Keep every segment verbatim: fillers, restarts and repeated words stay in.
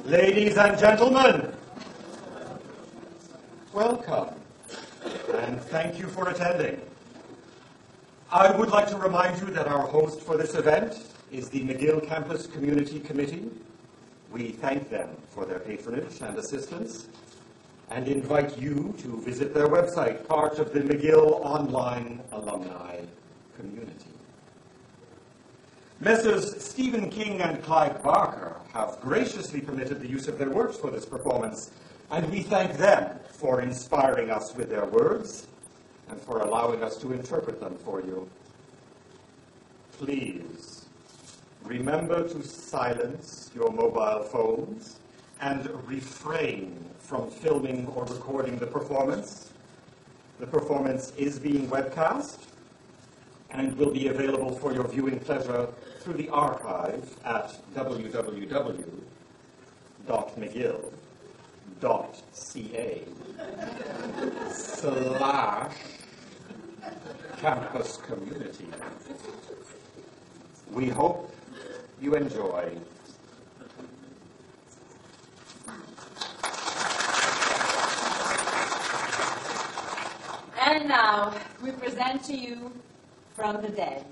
Ladies and gentlemen, welcome, and thank you for attending. I would like to remind you that our host for this event is the McGill Campus Community Committee. We thank them for their patronage and assistance, and invite you to visit their website, part of the McGill Online Alumni Community. Messrs. Stephen King and Clyde Barker have graciously permitted the use of their works for this performance, and we thank them for inspiring us with their words and for allowing us to interpret them for you. Please remember to silence your mobile phones and refrain from filming or recording the performance. The performance is being webcast and will be available for your viewing pleasure through the archive at w w w dot mcgill dot c a slash campus community. We hope you enjoy. And now, we present to you From the Dead.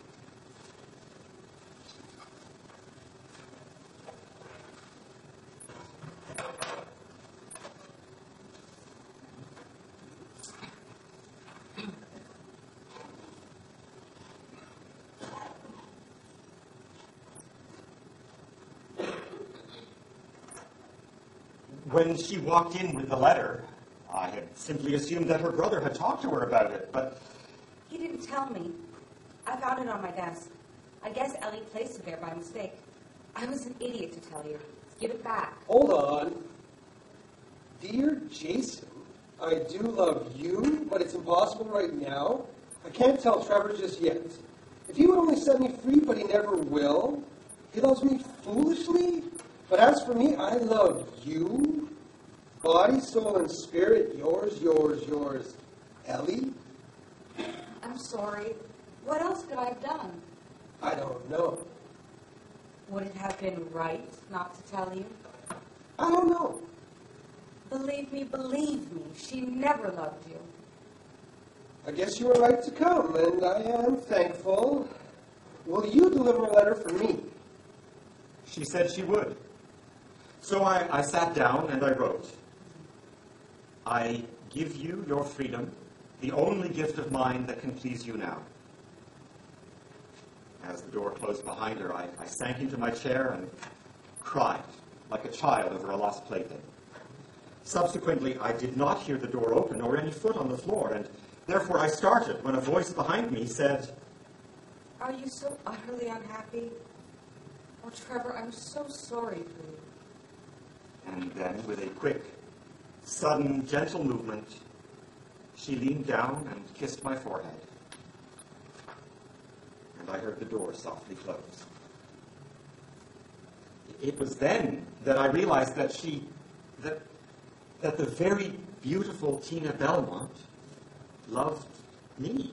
When she walked in with the letter, I had simply assumed that her brother had talked to her about it, but... He didn't tell me. I found it on my desk. I guess Ellie placed it there by mistake. I was an idiot to tell you. Give it back. Hold on. Dear Jason, I do love you, but it's impossible right now. I can't tell Trevor just yet. If he would only set me free, but he never will. He loves me foolishly. But as for me, I love you. Body, soul, and spirit, yours, yours, yours. Ellie? I'm sorry. What else could I have done? I don't know. Would it have been right not to tell you? I don't know. Believe me, believe me, she never loved you. I guess you were right to come, and I am thankful. Will you deliver a letter for me? She said she would. So I, I sat down and I wrote, I give you your freedom, the only gift of mine that can please you now. As the door closed behind her, I, I sank into my chair and cried like a child over a lost plaything. Subsequently, I did not hear the door open or any foot on the floor, and therefore I started when a voice behind me said, Are you so utterly unhappy? Oh, Trevor, I'm so sorry for you. And then, with a quick, sudden, gentle movement, she leaned down and kissed my forehead. And I heard the door softly close. It was then that I realized that she, that, that the very beautiful Tina Belmont loved me.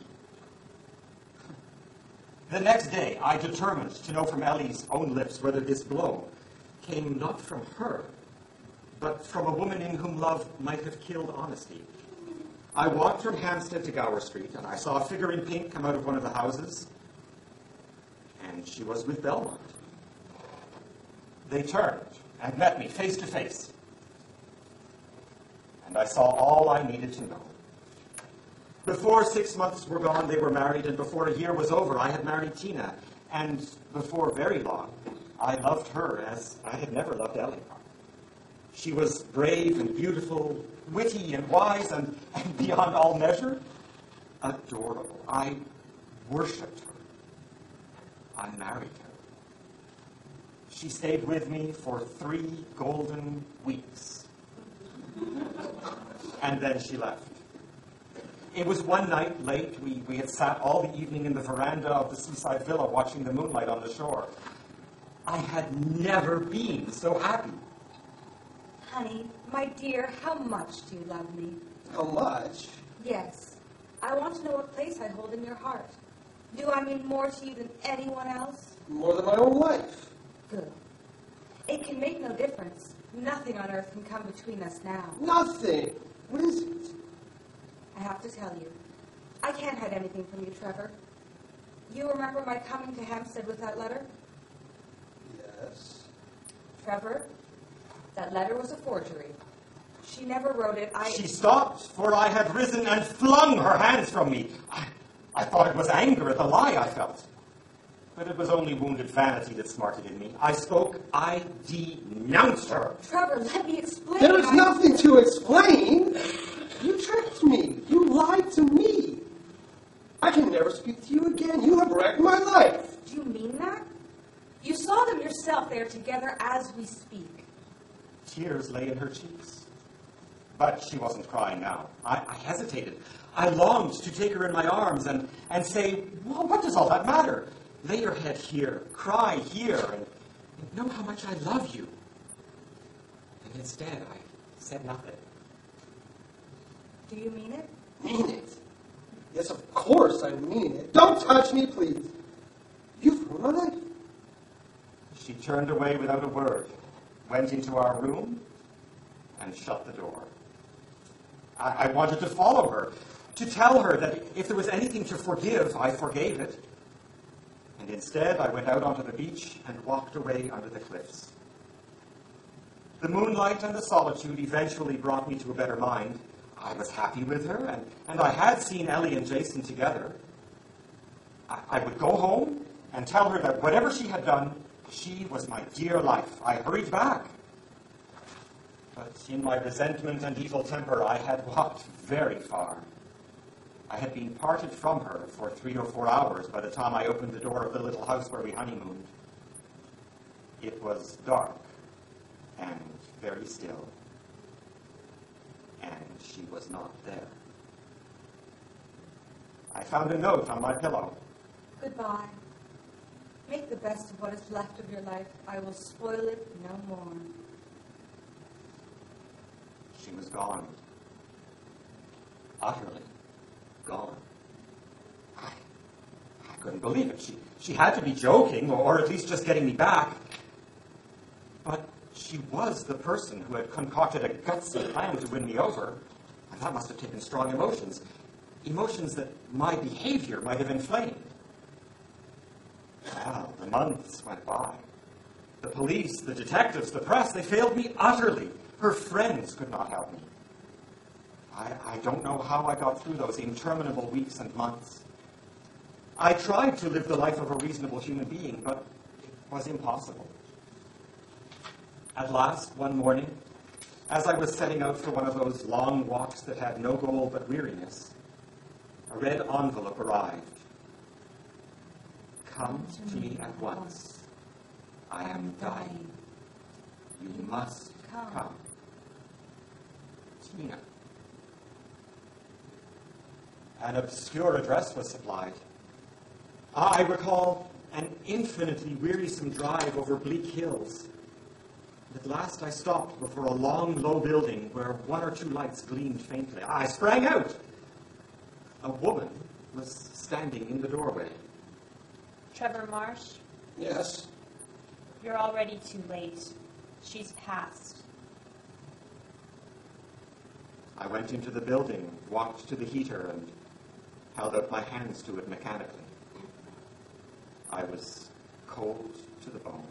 The next day, I determined to know from Ellie's own lips whether this blow came not from her, but from a woman in whom love might have killed honesty. I walked from Hampstead to Gower Street, and I saw a figure in pink come out of one of the houses, and she was with Belmont. They turned and met me face to face, and I saw all I needed to know. Before six months were gone, they were married, and before a year was over, I had married Tina, and before very long, I loved her as I had never loved Ellie. She was brave and beautiful, witty and wise, and, and beyond all measure, adorable. I worshipped her. I married her. She stayed with me for three golden weeks. And then she left. It was one night late. We, we had sat all the evening in the veranda of the seaside villa watching the moonlight on the shore. I had never been so happy. Honey, my dear, how much do you love me? How much? Yes. I want to know what place I hold in your heart. Do I mean more to you than anyone else? More than my own life. Good. It can make no difference. Nothing on earth can come between us now. Nothing. What is it? I have to tell you. I can't hide anything from you, Trevor. You remember my coming to Hampstead with that letter? Yes. Trevor, that letter was a forgery. She never wrote it. I... She stopped, for I had risen and flung her hands from me. I, I thought it was anger at the lie I felt. But it was only wounded vanity that smarted in me. I spoke. I denounced her. Trevor, let me explain. There is I... nothing to explain. You tricked me. You lied to me. I can never speak to you again. You have wrecked my life. Do you mean that? You saw them yourself. They are together as we speak. Tears lay in her cheeks. But she wasn't crying now. I, I hesitated. I longed to take her in my arms and, and say, well, what does all that matter? Lay your head here, cry here, and, and know how much I love you. And instead, I said nothing. Do you mean it? Mean it? Yes, of course I mean it. Don't touch me, please. You've ruined my life. She turned away without a word, went into our room, and shut the door. I, I wanted to follow her, to tell her that if there was anything to forgive, I forgave it. And instead, I went out onto the beach and walked away under the cliffs. The moonlight and the solitude eventually brought me to a better mind. I was happy with her, and, and I had seen Ellie and Jason together. I, I would go home and tell her that whatever she had done, she was my dear life. I hurried back. But in my resentment and evil temper, I had walked very far. I had been parted from her for three or four hours by the time I opened the door of the little house where we honeymooned. It was dark and very still, and she was not there. I found a note on my pillow. Goodbye. Make the best of what is left of your life. I will spoil it no more. She was gone. Utterly gone. I, I couldn't believe it. She, she had to be joking, or at least just getting me back. But she was the person who had concocted a gutsy plan to win me over, and that must have taken strong emotions. Emotions that my behavior might have inflamed. Well, the months went by. The police, the detectives, the press, they failed me utterly. Her friends could not help me. I, I don't know how I got through those interminable weeks and months. I tried to live the life of a reasonable human being, but it was impossible. At last, one morning, as I was setting out for one of those long walks that had no goal but weariness, a red envelope arrived. Come to me at once. I am dying. You must come. Tina. An obscure address was supplied. I recall an infinitely wearisome drive over bleak hills. At last I stopped before a long, low building where one or two lights gleamed faintly. I sprang out. A woman was standing in the doorway. Trevor Marsh, Yes. you're already too late. She's passed. I went into the building, walked to the heater, and held out my hands to it mechanically. I was cold to the bone.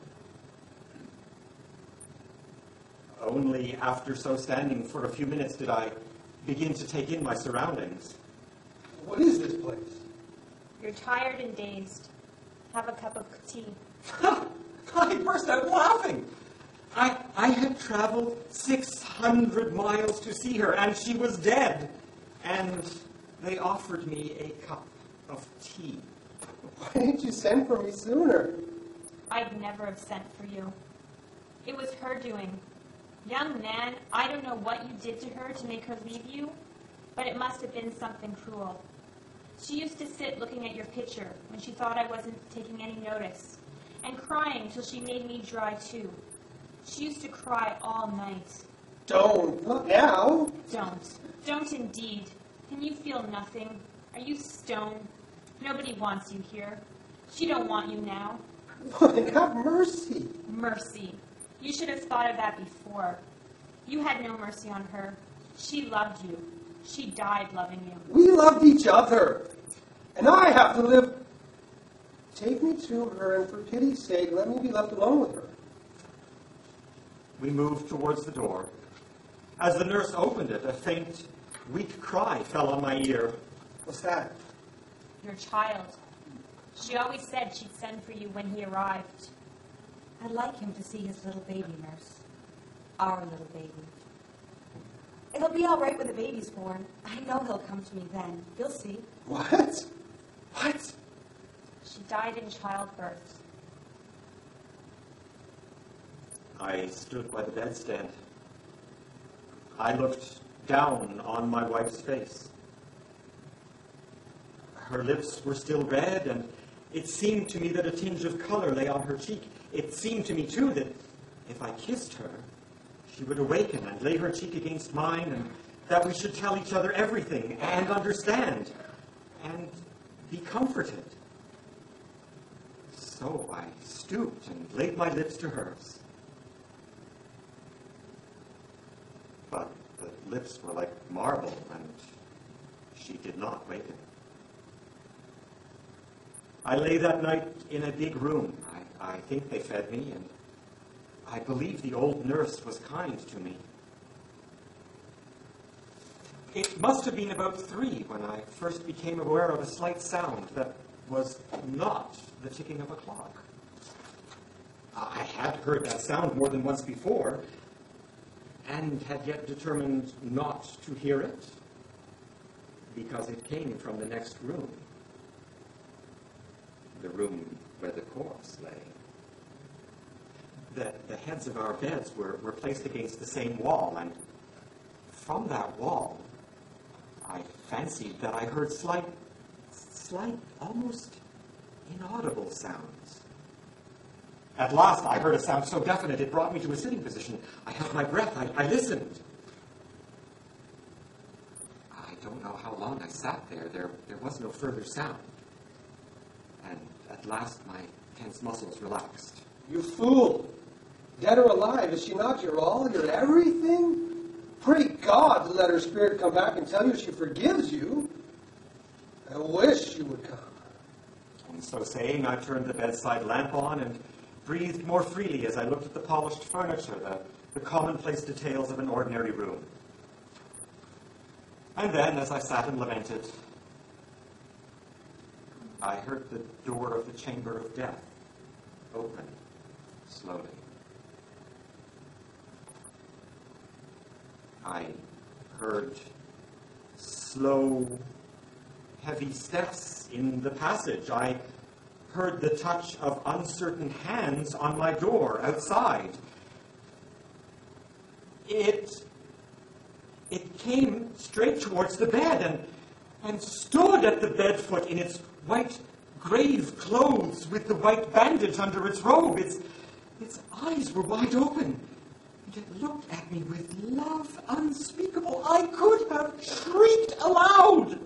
Only after so standing for a few minutes did I begin to take in my surroundings. What is this place? You're tired and dazed. Have a cup of tea. I burst out laughing. I, I had traveled six hundred miles to see her, and she was dead. And they offered me a cup of tea. Why didn't you send for me sooner? I'd never have sent for you. It was her doing. Young man, I don't know what you did to her to make her leave you, but it must have been something cruel. She used to sit looking at your picture when she thought I wasn't taking any notice, and crying till she made me dry too. She used to cry all night. Don't. Not now. Don't. Don't indeed. Can you feel nothing? Are you stone? Nobody wants you here. She don't want you now. Why, have mercy. Mercy. You should have thought of that before. You had no mercy on her. She loved you. She died loving you. We loved each other. And I have to live. Take me to her, and for pity's sake, let me be left alone with her. We moved towards the door. As the nurse opened it, a faint, weak cry fell on my ear. What's that? Your child. She always said she'd send for you when he arrived. I'd like him to see his little baby, nurse. Our little baby. It'll be all right when the baby's born. I know he'll come to me then. You'll see. What? What? She died in childbirth. I stood by the bedstead. I looked down on my wife's face. Her lips were still red, and it seemed to me that a tinge of color lay on her cheek. It seemed to me, too, that if I kissed her, she would awaken and lay her cheek against mine, and that we should tell each other everything and understand and be comforted. So I stooped and laid my lips to hers. But the lips were like marble, and she did not waken. I lay that night in a big room. I, I think they fed me, and I believe the old nurse was kind to me. It must have been about three when I first became aware of a slight sound that was not the ticking of a clock. I had heard that sound more than once before, and had yet determined not to hear it, because it came from the next room, the room where the corpse lay. The, the heads of our beds were, were placed against the same wall, and from that wall, I fancied that I heard slight, slight, almost inaudible sounds. At last, I heard a sound so definite it brought me to a sitting position. I held my breath. I, I listened. I don't know how long I sat there. There, there was no further sound. And at last, my tense muscles relaxed. You fool! Dead or alive, is she not your all, your everything? Pray God to let her spirit come back and tell you she forgives you. I wish she would come. And so saying, I turned the bedside lamp on and breathed more freely as I looked at the polished furniture, the, the commonplace details of an ordinary room. And then, as I sat and lamented, I heard the door of the chamber of death open slowly. I heard slow, heavy steps in the passage. I heard the touch of uncertain hands on my door outside. It, it came straight towards the bed and, and stood at the bed foot in its white grave clothes with the white bandage under its robe. Its, its eyes were wide open. And it looked at me with love unspeakable. I could have shrieked aloud.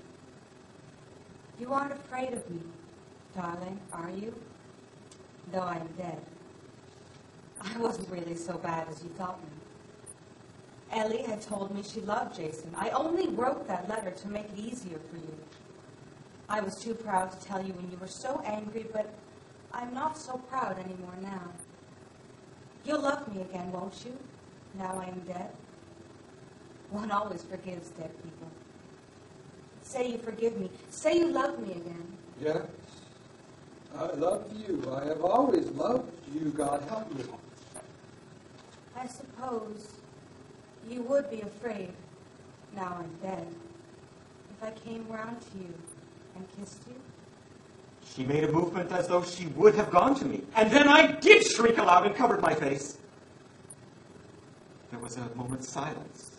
You aren't afraid of me, darling, are you? Though I'm dead. I wasn't really so bad as you thought me. Ellie had told me she loved Jason. I only wrote that letter to make it easier for you. I was too proud to tell you when you were so angry, but I'm not so proud anymore now. You'll love me again, won't you, now I am dead? One always forgives dead people. Say you forgive me. Say you love me again. Yes, I love you. I have always loved you. God help me. I suppose you would be afraid, now I'm dead, if I came round to you and kissed you. She made a movement as though she would have gone to me. And then I did shriek aloud and covered my face. There was a moment's silence.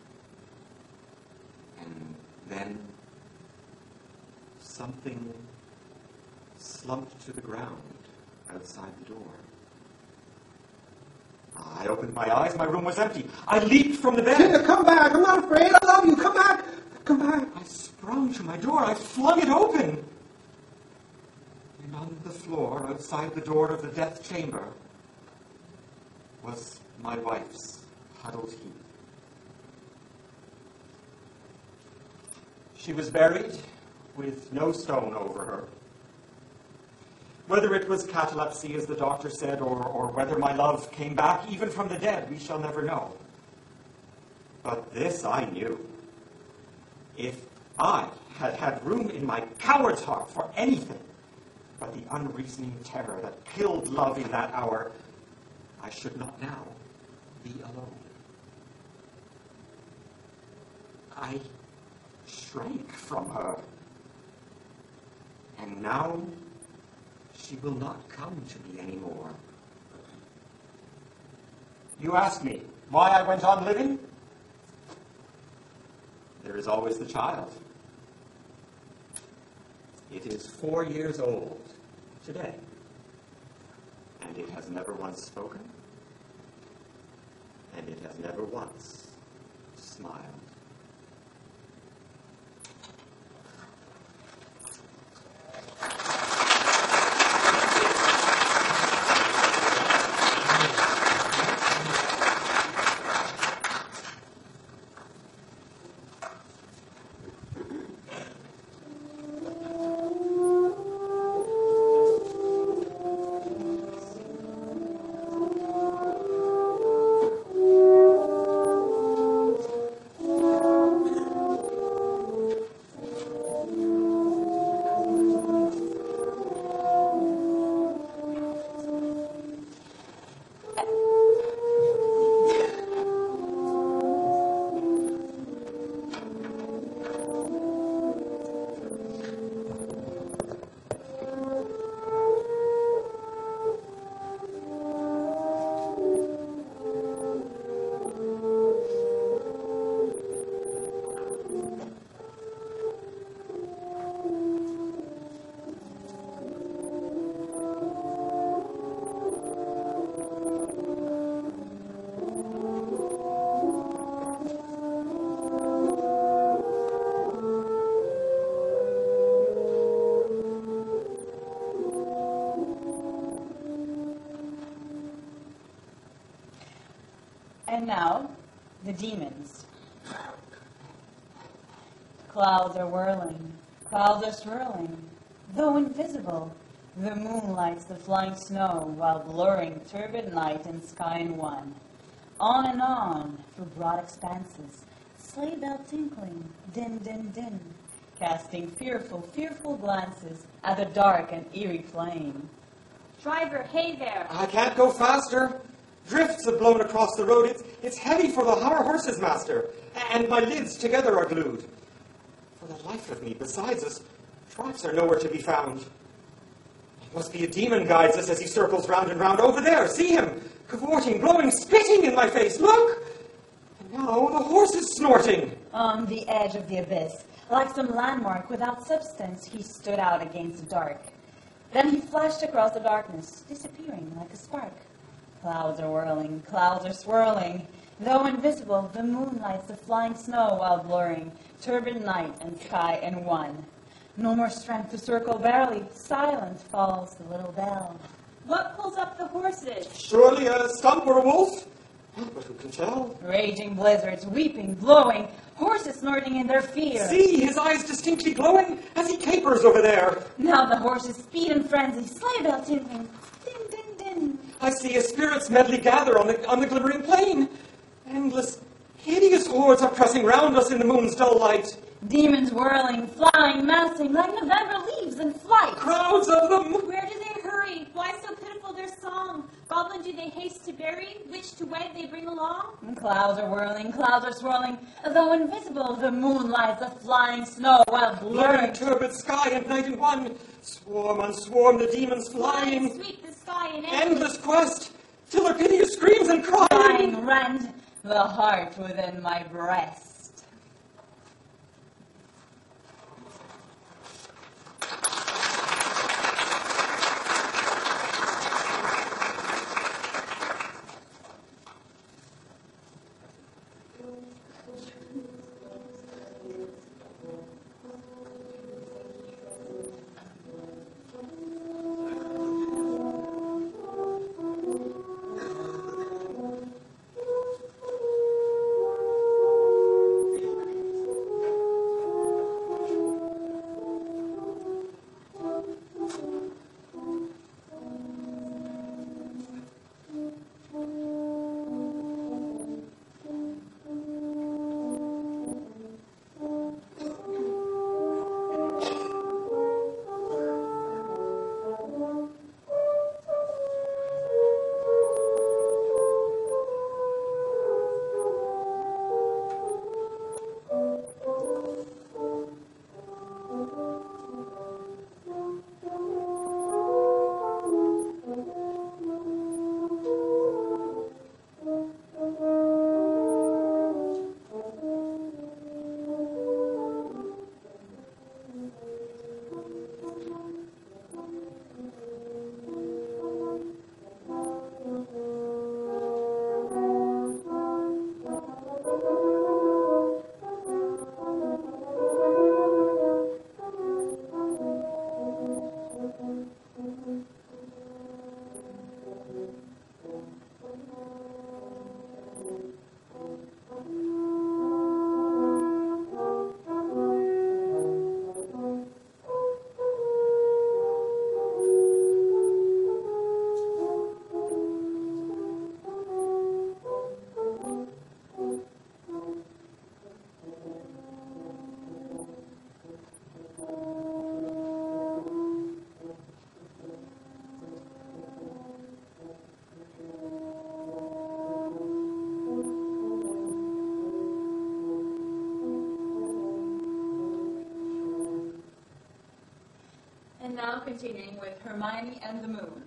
And then something slumped to the ground outside the door. I opened my eyes. My room was empty. I leaped from the bed. Tina, come back. I'm not afraid. I love you. Come back. Come back. I sprung to my door. I flung it open. And on the floor outside the door of the death chamber was my wife's huddled heap. She was buried with no stone over her. Whether it was catalepsy, as the doctor said, or, or whether my love came back even from the dead, we shall never know. But this I knew. If I had had room in my coward's heart for anything but the unreasoning terror that killed love in that hour, I should not now be alone. I shrank from her, and now she will not come to me anymore. You ask me why I went on living? There is always the child. It is four years old today, and it has never once spoken, and it has never once smiled. And now, the demons. Clouds are whirling, clouds are swirling, though invisible. The moon lights the flying snow, while blurring turbid night and sky in one. On and on, through broad expanses, sleigh bell tinkling, din, din, din, casting fearful, fearful glances at the dark and eerie plain. Driver, hey there. I can't go faster. Drifts have blown across the road. It's, it's heavy for the our horses, master, and my lids together are glued. For the life of me, besides us, tracks are nowhere to be found. It must be a demon guides us as he circles round and round. Over there, see him, cavorting, blowing, spitting in my face. Look! And now the horse is snorting. On the edge of the abyss, like some landmark without substance, he stood out against the dark. Then he flashed across the darkness, disappearing like a spark. Clouds are whirling, clouds are swirling. Though invisible, the moon lights the flying snow while blurring, turbid night and sky in one. No more strength to circle barely, silent falls the little bell. What pulls up the horses? Surely a stump or a wolf? But who can tell? Raging blizzards, weeping, blowing, horses snorting in their fear. See, his eyes distinctly glowing as he capers over there. Now the horses speed in frenzy, sleigh bell tinkling, din, din, din. I see a spirit's medley gather on the, on the glimmering plain. Endless, hideous hordes are pressing round us in the moon's dull light. Demons whirling, flying, massing, like November leaves in flight. Crowds of them. Where do they hurry? Why so pitiful their song? Goblin do they haste to bury? Witch to wed they bring along? And clouds are whirling, clouds are swirling, though invisible the moon lights the flying snow while Blurring blurring. turbid sky and night in one. Swarm on swarm the demons flying. Sweep the sky in Endless quest, till their piteous screams and crying. Crying rend the heart within my breast. now continuing with Hermione and the Moon.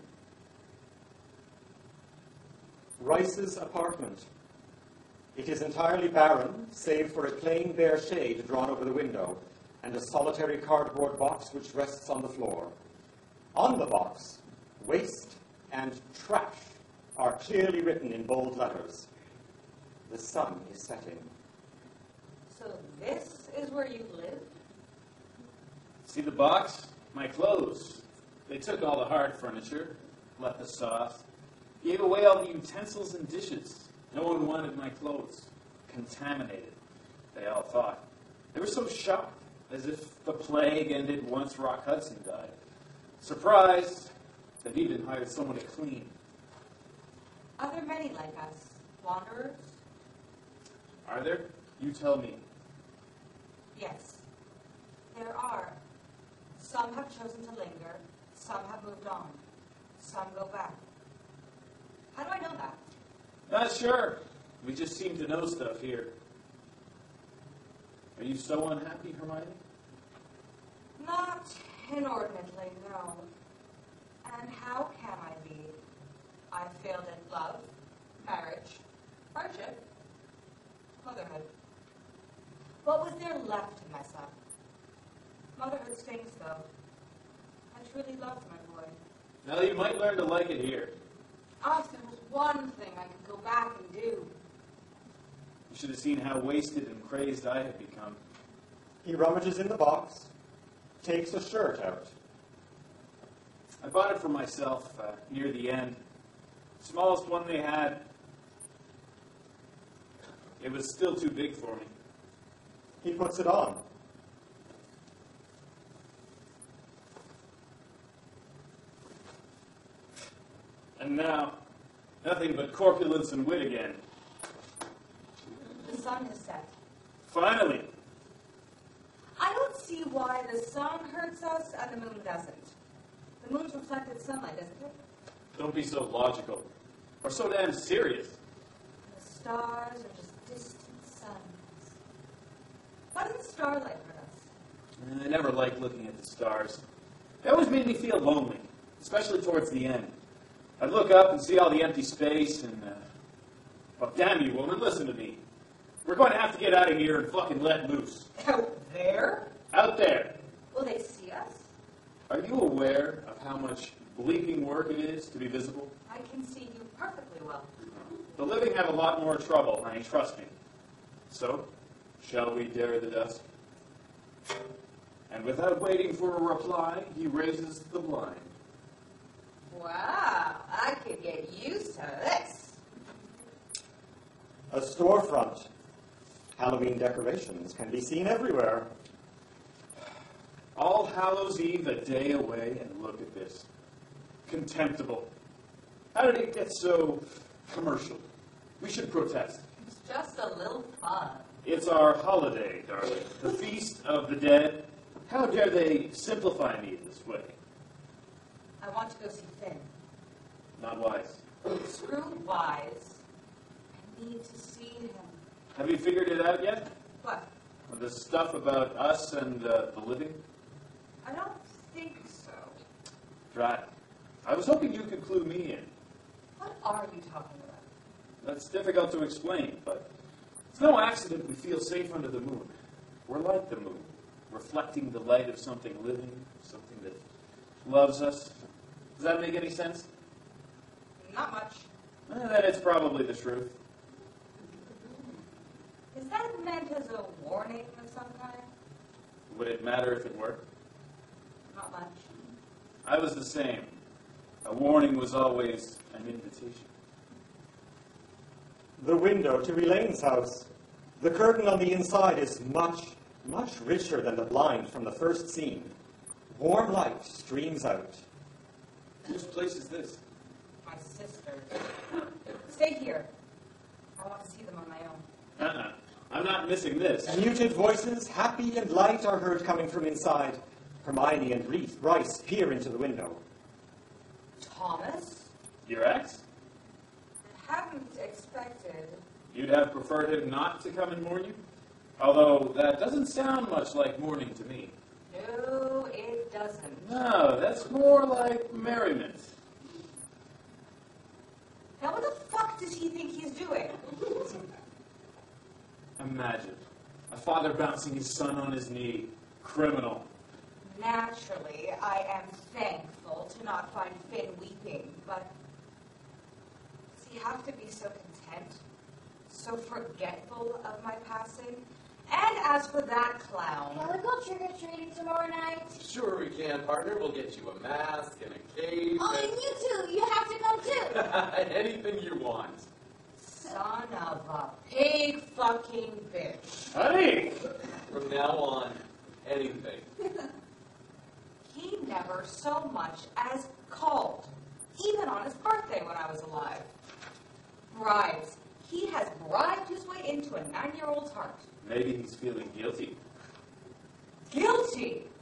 Rice's apartment. It is entirely barren, save for a plain bare shade drawn over the window, and a solitary cardboard box which rests on the floor. On the box, waste and trash are clearly written in bold letters. The sun is setting. So this is where you live? See the box? My clothes. They took all the hard furniture, left the soft, gave away all the utensils and dishes. No one wanted my clothes. Contaminated, they all thought. They were so shocked, as if the plague ended once Rock Hudson died. Surprised, they've even hired someone to clean. Are there many like us? Wanderers? Are there? You tell me. Yes. There are. Some have chosen to linger. Some have moved on. Some go back. How do I know that? Not sure. We just seem to know stuff here. Are you so unhappy, Hermione? Not inordinately, no. And how can I be? I failed at love, marriage, friendship, motherhood. What was there left to mess up? Motherhood stings, though. I truly loved my boy. Now you might learn to like it here. Ah, if there was one thing I could go back and do. You should have seen how wasted and crazed I had become. He rummages in the box, takes a shirt out. I bought it for myself uh, near the end. Smallest one they had. It was still too big for me. He puts it on. And now, nothing but corpulence and wit again. The sun has set. Finally! I don't see why the sun hurts us and the moon doesn't. The moon's reflected sunlight, isn't it? Don't be so logical. Or so damn serious. The stars are just distant suns. Why doesn't starlight hurt us? I never liked looking at the stars. They always made me feel lonely, especially towards the end. I'd look up and see all the empty space and, uh, well, damn you, woman, listen to me. We're going to have to get out of here and fucking let loose. Out there? Out there. Will they see us? Are you aware of how much bleeping work it is to be visible? I can see you perfectly well. The living have a lot more trouble, honey, trust me. So, shall we dare the dusk? And without waiting for a reply, he raises the blind. Wow, I could get used to this. A storefront. Halloween decorations can be seen everywhere. All Hallows Eve a day away, and look at this. Contemptible. How did it get so commercial? We should protest. It's just a little fun. It's our holiday, darling. The Feast of the Dead. How dare they simplify me this way? I want to go see Finn. Not wise. Screw wise. I need to see him. Have you figured it out yet? What? The stuff about us and uh, the living? I don't think so. Drat. I was hoping you could clue me in. What are you talking about? That's difficult to explain, but it's no accident we feel safe under the moon. We're like the moon, reflecting the light of something living, something that loves us. Does that make any sense? Not much. Eh, then it's probably the truth. Is that meant as a warning of some kind? Would it matter if it were? Not much. I was the same. A warning was always an invitation. The window to Elaine's house. The curtain on the inside is much, much richer than the blind from the first scene. Warm light streams out. Whose place is this? My sister. Stay here. I want to see them on my own. Uh-uh. I'm not missing this. Muted voices, happy and light, are heard coming from inside. Hermione and Reese, Rice peer into the window. Thomas? Your ex? I hadn't expected. You'd have preferred him not to come and mourn you? Although that doesn't sound much like mourning to me. No, it doesn't. No, that's more like merriment. Now what the fuck does he think he's doing? Imagine a father bouncing his son on his knee. Criminal. Naturally, I am thankful to not find Finn weeping, but does he have to be so content, so forgetful of my passing? And as for that clown, Can we go trick-or-treating tomorrow night? Sure we can, partner. We'll get you a mask and a cape. Oh, and you too. You have to come too. and anything you want. son of a pig fucking bitch. Honey! From now on, anything. He never so much as called, even on his birthday when I was alive. Bribes. He has bribed his way into a nine-year-old's heart. Maybe he's feeling guilty. Guilty!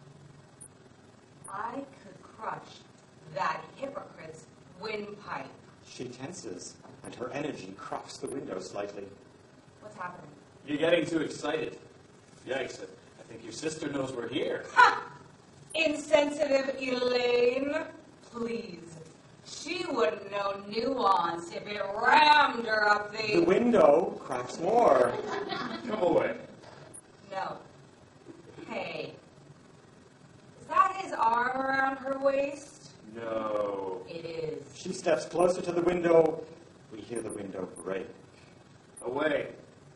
I could crush that hypocrite's windpipe. She tenses, and her energy cracks the window slightly. What's happening? You're getting too excited. Yikes, I think your sister knows we're here. Ha! Insensitive Elaine. Please. She wouldn't know nuance if it rammed her up The the... window cracks more. Come away. No. Hey. Is that his arm around her waist? No. It is. She steps closer to the window. We hear the window break. Away.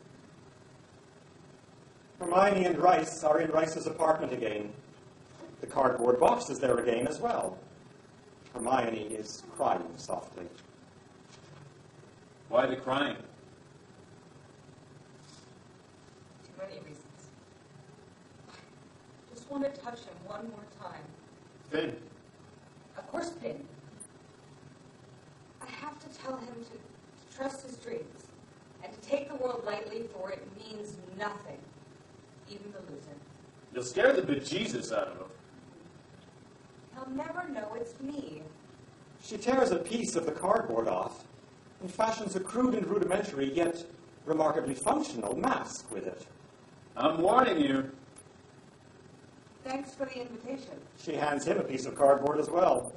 Hermione and Rice are in Rice's apartment again. The cardboard box is there again as well. Hermione is crying softly. Why the crying? Too many reasons. Just want to touch him one more time. Finn. Of course, Finn. I have to tell him to, to trust his dreams and to take the world lightly, for it means nothing, even to lose him. You'll scare the bejesus out of him. He'll never know it's me. She tears a piece of the cardboard off and fashions a crude and rudimentary, yet remarkably functional mask with it. I'm warning you. Thanks for the invitation. She hands him a piece of cardboard as well.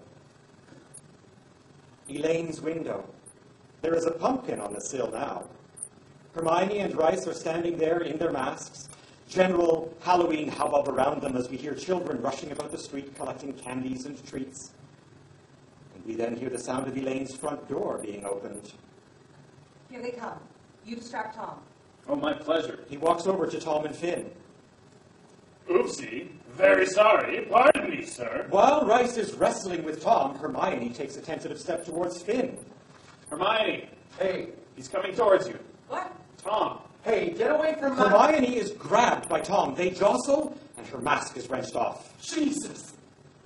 Elaine's window. There is a pumpkin on the sill now. Hermione and Rice are standing there in their masks. General Halloween hubbub around them as we hear children rushing about the street collecting candies and treats. And we then hear the sound of Elaine's front door being opened. Here they come. You distract Tom. Oh, my pleasure. He walks over to Tom and Finn. Oopsie. Very sorry. Pardon me, sir. While Rice is wrestling with Tom, Hermione takes a tentative step towards Finn. Hermione. Hey, He's coming towards you. What? Tom. hey, get away from my... Hermione is grabbed by Tom. They jostle, and her mask is wrenched off. Jesus!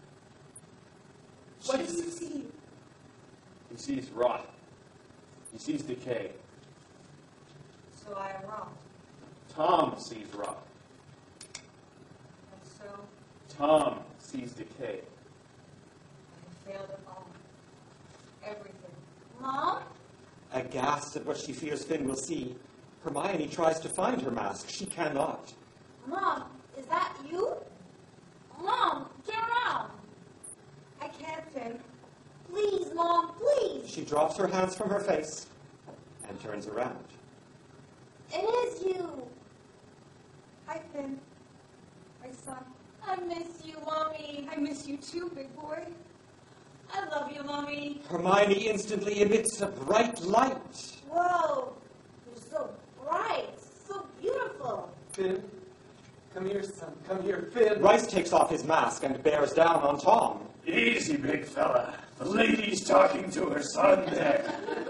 What does he see? He sees rot. He sees decay. So I am wrong. Tom sees rot. And so Tom sees decay. I have failed at all. Everything. Mom? Aghast at what she fears Finn will see, Hermione tries to find her mask. She cannot. Mom, is that you? Mom, turn around. I can't, Finn. Please, Mom, please. She drops her hands from her face and turns around. It is you. Hi, Finn. My son. I miss you, Mommy. I miss you too, big boy. I love you, Mommy. Hermione instantly emits a bright light. Whoa, you're so bright, so beautiful. Finn, come here, son. Come here, Finn. Rice takes off his mask and bears down on Tom. Easy, big fella. The lady's talking to her son there.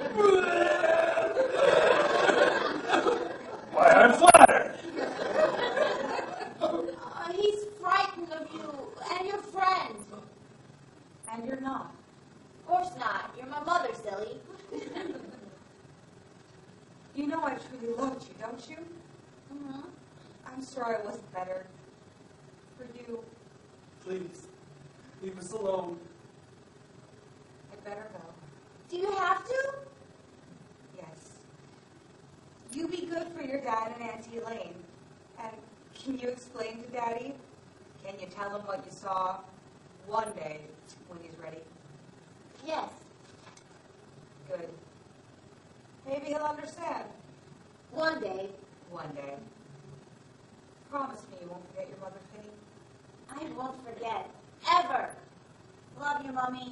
Why, I'm flattered. Uh, he's frightened of you and your friends. And you're not. Of course not. You're my mother, silly. You know I truly loved you, don't you? Mm-hmm. I'm sorry I wasn't better. For you, Please, leave us alone. I'd better go. Do you have to? Yes. You be good for your dad and Auntie Elaine. And can you explain to Daddy, Can you tell him what you saw one day when he's ready? Yes. Good. Maybe he'll understand. One day. One day. Promise me you won't forget your mother, Kitty. I won't forget. Ever. Love you, Mommy.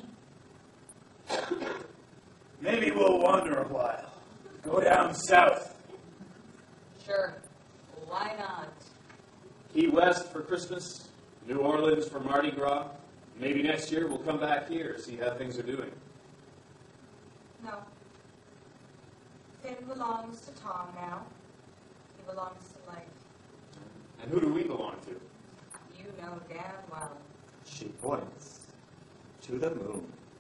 Maybe we'll wander a while. Go down south. Sure. Why not? Key West for Christmas, New Orleans for Mardi Gras. Maybe next year we'll come back here, see how things are doing. No. Finn belongs to Tom now. He belongs to life. And who do we belong to? You know damn well. She points to the moon.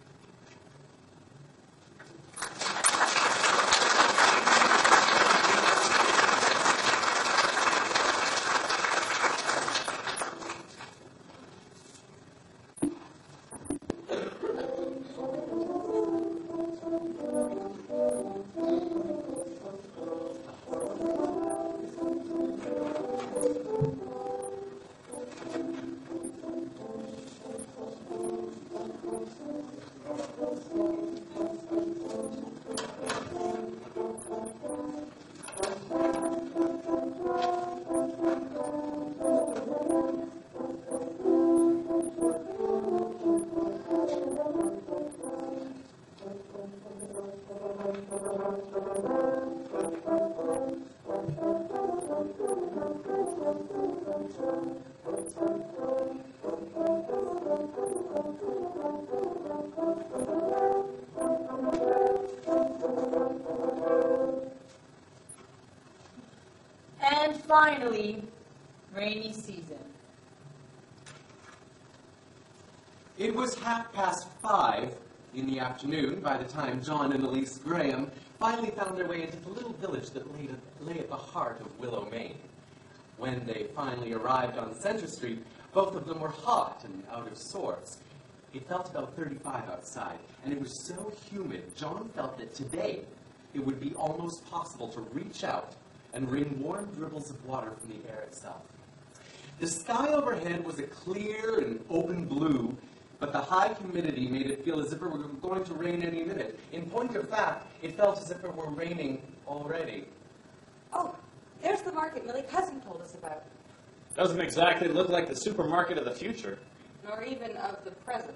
And finally, rainy season. It was half past five in the afternoon by the time John and Elise Graham finally found their way into the little village that lay, lay at the heart of Willow, Maine. When they finally arrived on Center Street, both of them were hot and out of sorts. It felt about thirty-five outside, and it was so humid, John felt that today it would be almost possible to reach out and wring warm dribbles of water from the air itself. The sky overhead was a clear and open blue, but the high humidity made it feel as if it were going to rain any minute. In point of fact, it felt as if it were raining already. Oh, there's the market Millie Cousin told us about. Doesn't exactly look like the supermarket of the future. Nor even of the present.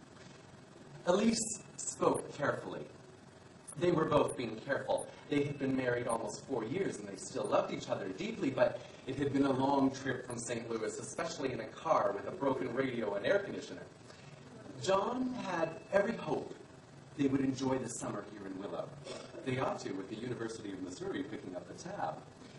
Elise spoke carefully. They were both being careful. They had been married almost four years, and they still loved each other deeply, but it had been a long trip from Saint Louis, especially in a car with a broken radio and air conditioner. John had every hope they would enjoy the summer here in Willow. They ought to, with the University of Missouri picking up the tab.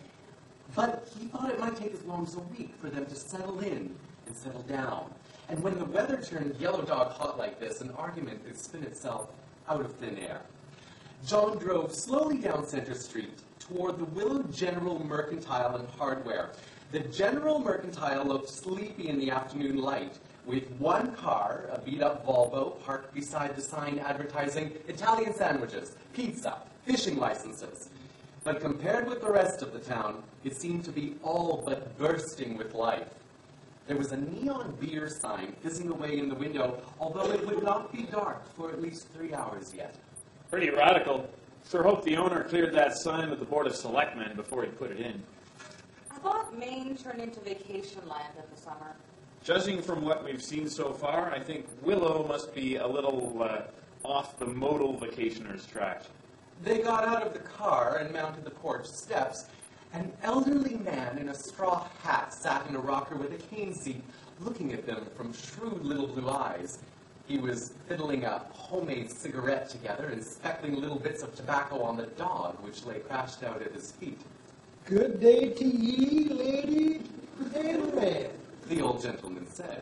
But he thought it might take as long as a week for them to settle in and settle down. And when the weather turned yellow dog hot like this, an argument could spin itself out of thin air. John drove slowly down Center Street toward the Willow General Mercantile and Hardware. The General Mercantile looked sleepy in the afternoon light, with one car, a beat-up Volvo, parked beside the sign advertising Italian sandwiches, pizza, fishing licenses. But compared with the rest of the town, it seemed to be all but bursting with life. There was a neon beer sign fizzing away in the window, although it would not be dark for at least three hours yet. Pretty radical. Sure hope the owner cleared that sign with the Board of Selectmen before he put it in. I thought Maine turned into vacation land in the summer. Judging from what we've seen so far, I think Willow must be a little uh, off the modal vacationer's track. They got out of the car and mounted the porch steps. An elderly man in a straw hat sat in a rocker with a cane seat, looking at them from shrewd little blue eyes. He was fiddling a homemade cigarette together and speckling little bits of tobacco on the dog, which lay crouched out at his feet. Good day to ye, lady and man. The old gentleman said.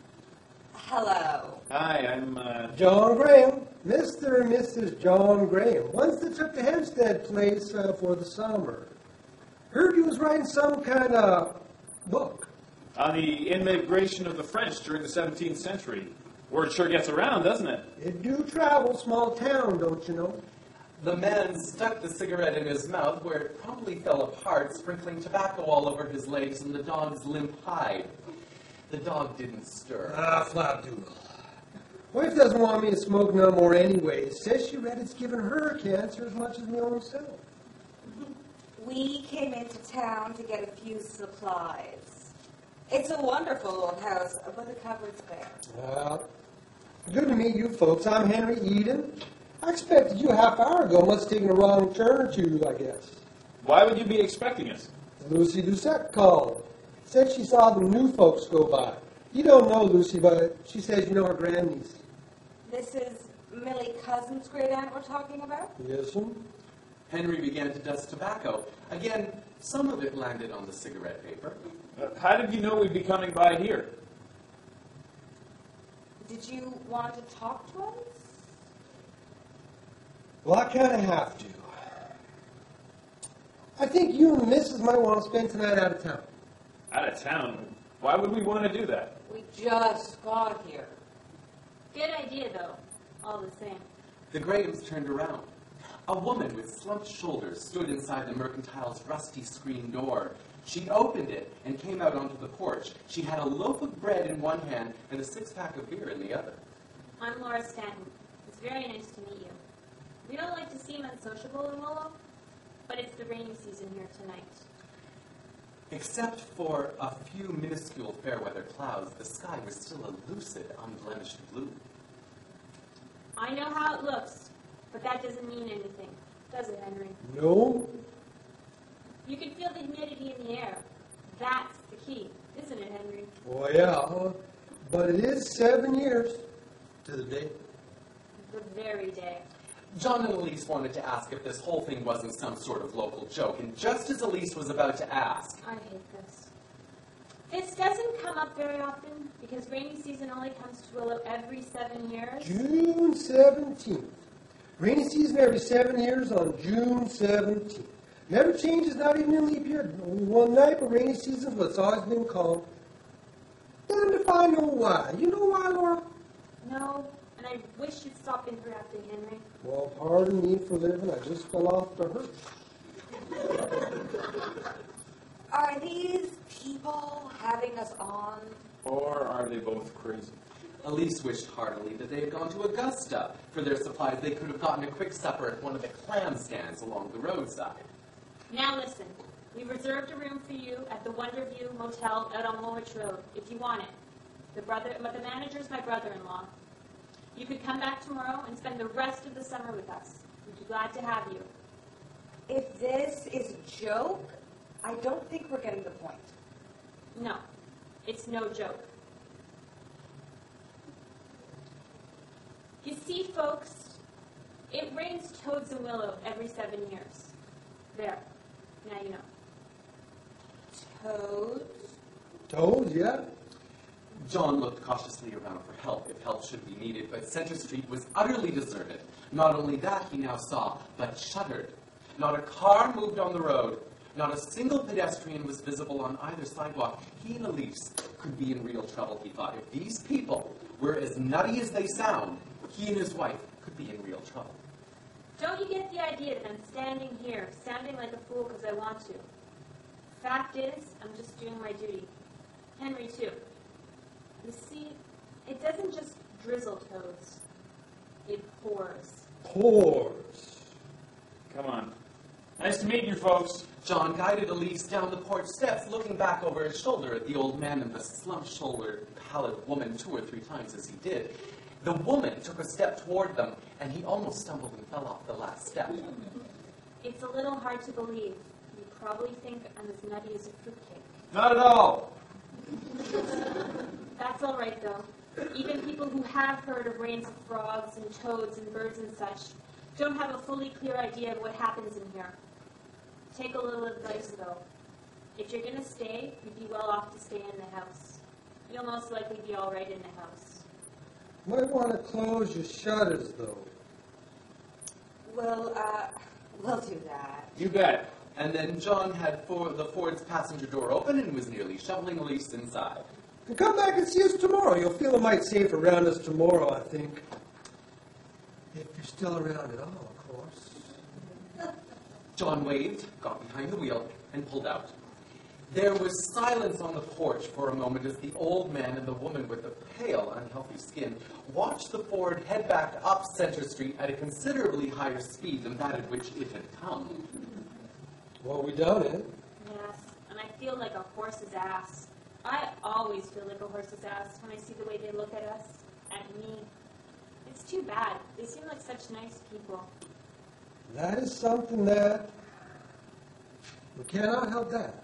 Hello. Hi, I'm, uh... John Graham. Mister and Missus John Graham. Ones that took the Hempstead place uh, for the summer. Heard you was writing some kind of book. On the immigration of the French during the seventeenth century. Word sure gets around, doesn't it? It do travel, small town, don't you know? The man stuck the cigarette in his mouth, where it promptly fell apart, sprinkling tobacco all over his legs and the dog's limp hide. The dog didn't stir. Ah, flapdoodle. Wife doesn't want me to smoke no more anyway. Says she read it's given her cancer as much as my own self. We came into town to get a few supplies. It's a wonderful old house, but the cupboard's bare. Uh, good to meet you folks. I'm Henry Eden. I expected you a half hour ago. Must have taken a wrong turn or two, I guess. Why would you be expecting us? Lucy Doucette called. Said she saw the new folks go by. You don't know Lucy, but she says you know her grandniece. This is Millie Cousin's great aunt we're talking about? Yes, sir. Henry began to dust tobacco. Again, some of it landed on the cigarette paper. Uh, how did you know we'd be coming by here? Did you want to talk to us? Well, I kind of have to. I think you and the missus might want to spend tonight out of town. Out of town? Why would we want to do that? We just got here. Good idea, though, all the same. The Grahams turned around. A woman with slumped shoulders stood inside the Mercantile's rusty screen door. She opened it and came out onto the porch. She had a loaf of bread in one hand and a six-pack of beer in the other. I'm Laura Stanton. It's very nice to meet you. We don't like to seem unsociable in Willow, but it's the rainy season here tonight. Except for a few minuscule fair-weather clouds, the sky was still a lucid, unblemished blue. I know how it looks, but that doesn't mean anything, does it, Henry? No. You can feel the humidity in the air. That's the key, isn't it, Henry? Well, yeah, but it is seven years to the day. The very day. John and Elise wanted to ask if this whole thing wasn't some sort of local joke, and just as Elise was about to ask... I hate this. This doesn't come up very often, because rainy season only comes to Willow every seven years. June seventeenth. Rainy season every seven years on June seventeenth. Never changes, not even in leap year. Only one night, but rainy season's what's always been called. Damned if I know why. You know why, Laura? No, and I wish you'd stop interrupting, Henry. Well, pardon me for living. I just fell off the hurt. Are these people having us on? Or are they both crazy? Elise wished heartily that they had gone to Augusta. For their supplies, they could have gotten a quick supper at one of the clam stands along the roadside. Now listen, we've reserved a room for you at the Wonderview Motel out on Woolwich Road, if you want it. The brother, but the manager's my brother-in-law. You could come back tomorrow and spend the rest of the summer with us. We'd be glad to have you. If this is a joke, I don't think we're getting the point. No, it's no joke. You see, folks, it rains toads in Willow every seven years. There. Now you know. Toads? Toads, yeah? John looked cautiously around for help if help should be needed, but Center Street was utterly deserted. Not only that, he now saw, but shuddered. Not a car moved on the road. Not a single pedestrian was visible on either sidewalk. He and Elise could be in real trouble, he thought. If these people were as nutty as they sound, he and his wife could be in real trouble. Don't you get the idea that I'm standing here, sounding like a fool because I want to? Fact is, I'm just doing my duty. Henry, too. You see, it doesn't just drizzle toads. It pours. Pours. Come on. Nice to meet you, folks. John guided Elise down the porch steps, looking back over his shoulder at the old man and the slump-shouldered, pallid woman two or three times as he did. The woman took a step toward them, and he almost stumbled and fell off the last step. It's a little hard to believe. You probably think I'm as nutty as a fruitcake. Not at all. That's all right, though. Even people who have heard of rains of frogs and toads and birds and such don't have a fully clear idea of what happens in here. Take a little advice, though. If you're going to stay, you'd be well off to stay in the house. You'll most likely be all right in the house. Might want to close your shutters, though. Well, uh, we'll do that. You bet. And then John had for the Ford's passenger door open and was nearly shoveling Elise inside. And come back and see us tomorrow. You'll feel a mite safer around us tomorrow, I think. If you're still around at all, of course. John waved, got behind the wheel, and pulled out. There was silence on the porch for a moment as the old man and the woman with the pale, unhealthy skin watched the Ford head back up Center Street at a considerably higher speed than that at which it had come. Well, we done it. Yes, and I feel like a horse's ass. I always feel like a horse's ass when I see the way they look at us, at me. It's too bad. They seem like such nice people. That is something that we cannot help that.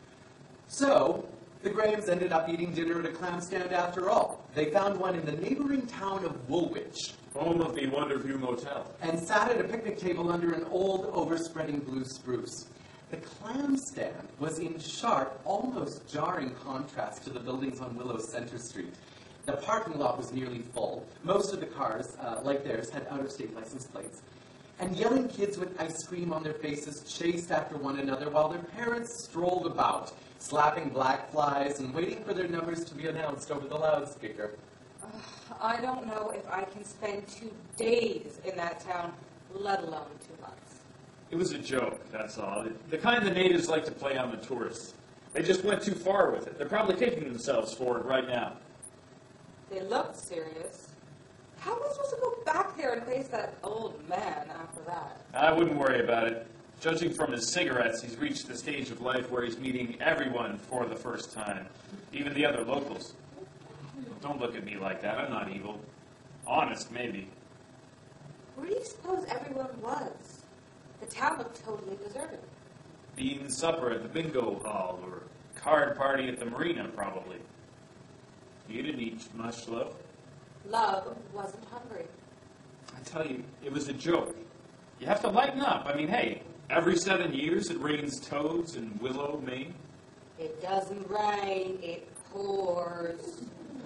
So, the Grahams ended up eating dinner at a clam stand after all. They found one in the neighboring town of Woolwich, Home of the Wonderview Motel. and sat at a picnic table under an old, overspreading blue spruce. The clam stand was in sharp, almost jarring contrast to the buildings on Willow Center Street. The parking lot was nearly full. Most of the cars, uh, like theirs, had out-of-state license plates. And yelling kids with ice cream on their faces chased after one another while their parents strolled about, slapping black flies and waiting for their numbers to be announced over the loudspeaker. Ugh, I don't know if I can spend two days in that town, let alone two months. It was a joke, that's all. The kind the natives like to play on the tourists. They just went too far with it. They're probably kicking themselves for it right now. They looked serious. How am I supposed to go back there and face that old man after that? I wouldn't worry about it. Judging from his cigarettes, he's reached the stage of life where he's meeting everyone for the first time, even the other locals. Don't look at me like that. I'm not evil. Honest, maybe. Where do you suppose everyone was? The town looked totally deserted. Eating supper at the bingo hall or card party at the marina, probably. You didn't eat much, love. Love wasn't hungry. I tell you, it was a joke. You have to lighten up. I mean, hey, every seven years it rains toads in Willow, Maine. It doesn't rain, it pours.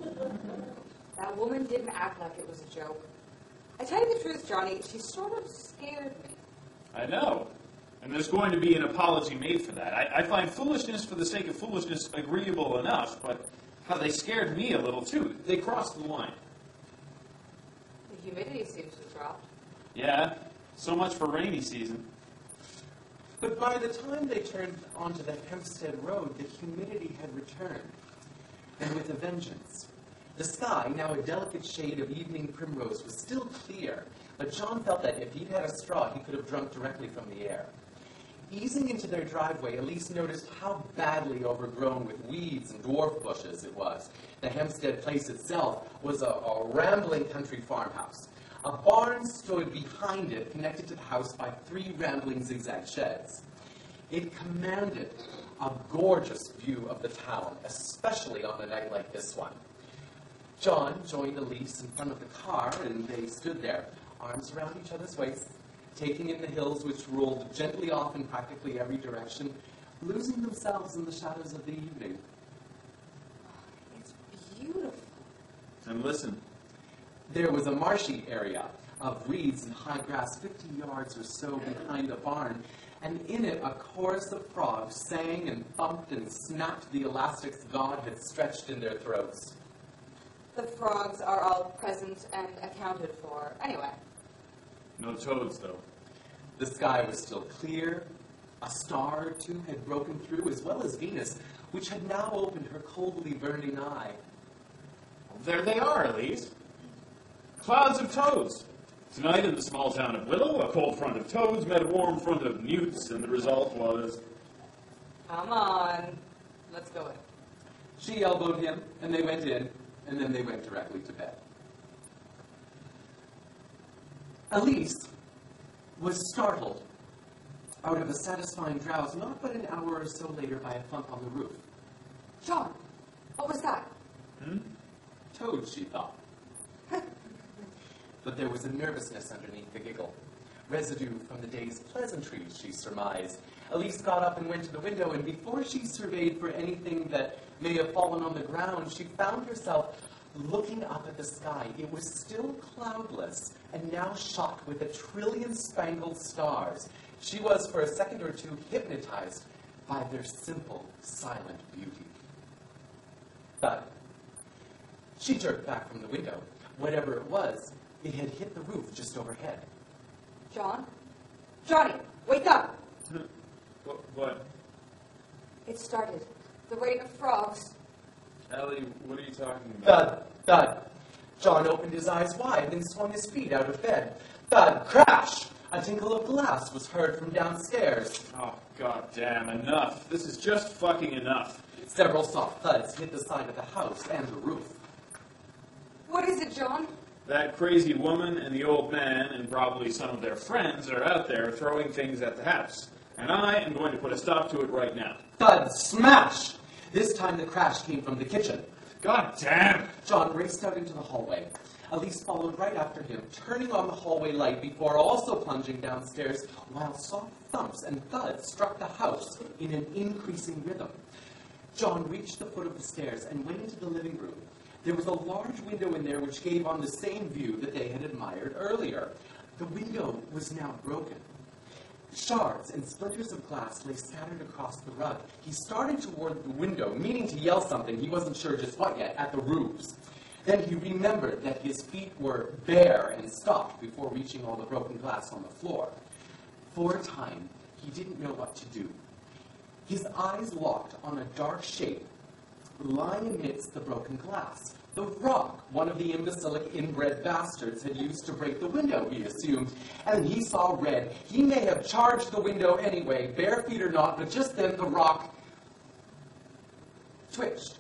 That woman didn't act like it was a joke. I tell you the truth, Johnny, she sort of scared me. I know. And there's going to be an apology made for that. I, I find foolishness for the sake of foolishness agreeable enough, but how they scared me a little, too. They crossed the line. The humidity seems to have dropped. Yeah, so much for rainy season. But by the time they turned onto the Hempstead Road, the humidity had returned, and with a vengeance. The sky, now a delicate shade of evening primrose, was still clear, but John felt that if he'd had a straw, he could have drunk directly from the air. Easing into their driveway, Elise noticed how badly overgrown with weeds and dwarf bushes it was. The Hempstead place itself was a, a rambling country farmhouse. A barn stood behind it, connected to the house by three rambling zigzag sheds. It commanded a gorgeous view of the town, especially on a night like this one. John joined Elise in front of the car, and they stood there, arms around each other's waists, taking in the hills which rolled gently off in practically every direction, losing themselves in the shadows of the evening. It's beautiful. And listen. There was a marshy area of reeds and high grass fifty yards or so behind the barn, and in it a chorus of frogs sang and thumped and snapped the elastics God had stretched in their throats. The frogs are all present and accounted for. Anyway. No toads, though. The sky was still clear. A star or two had broken through, as well as Venus, which had now opened her coldly burning eye. There they are, Elise. Clouds of toads. Tonight in the small town of Willow, a cold front of toads met a warm front of newts, and the result was... Come on. Let's go in. She elbowed him, and they went in, and then they went directly to bed. Elise was startled out of a satisfying drowse, not but an hour or so later by a thump on the roof. John, what was that? Hmm? Toad, she thought. But there was a nervousness underneath the giggle. Residue from the day's pleasantries, she surmised. Elise got up and went to the window, and before she surveyed for anything that may have fallen on the ground, she found herself looking up at the sky. It was still cloudless, and now shot with a trillion spangled stars. She was, for a second or two, hypnotized by their simple, silent beauty. But she jerked back from the window. Whatever it was, it had hit the roof just overhead. John? Johnny, wake up! What? what? It started. The rain of frogs. Ellie, what are you talking about? Thud, thud. John opened his eyes wide, then swung his feet out of bed. Thud, crash! A tinkle of glass was heard from downstairs. Oh, god damn, enough. This is just fucking enough. Several soft thuds hit the side of the house and the roof. What is it, John? That crazy woman and the old man and probably some of their friends are out there throwing things at the house. And I am going to put a stop to it right now. Thud, smash! This time the crash came from the kitchen. God damn! John raced out into the hallway. Elise followed right after him, turning on the hallway light before also plunging downstairs, while soft thumps and thuds struck the house in an increasing rhythm. John reached the foot of the stairs and went into the living room. There was a large window in there which gave on the same view that they had admired earlier. The window was now broken. Shards and splinters of glass lay scattered across the rug. He started toward the window, meaning to yell something, he wasn't sure just what yet, at the roofs. Then he remembered that his feet were bare and stopped before reaching all the broken glass on the floor. For a time, he didn't know what to do. His eyes locked on a dark shape lying amidst the broken glass. The rock one of the imbecilic inbred bastards had used to break the window, he assumed, and he saw red. He may have charged the window anyway, bare feet or not, but just then the rock twitched.